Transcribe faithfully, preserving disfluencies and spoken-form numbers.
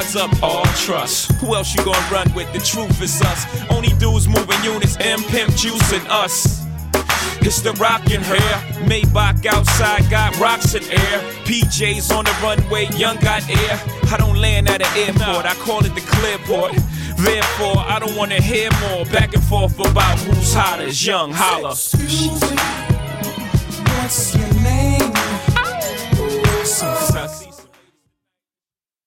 hands up, all trust. Who else you gonna run with? The truth is us. Only dudes moving units, M Pimp juicing us. It's the rockin' hair, Maybach outside, got rocks in air. P Js on the runway, young got air. I don't land at an airport, I call it the clearport. Therefore, I don't wanna hear more back and forth about who's hottest, young holla. Excuse me, what's your name?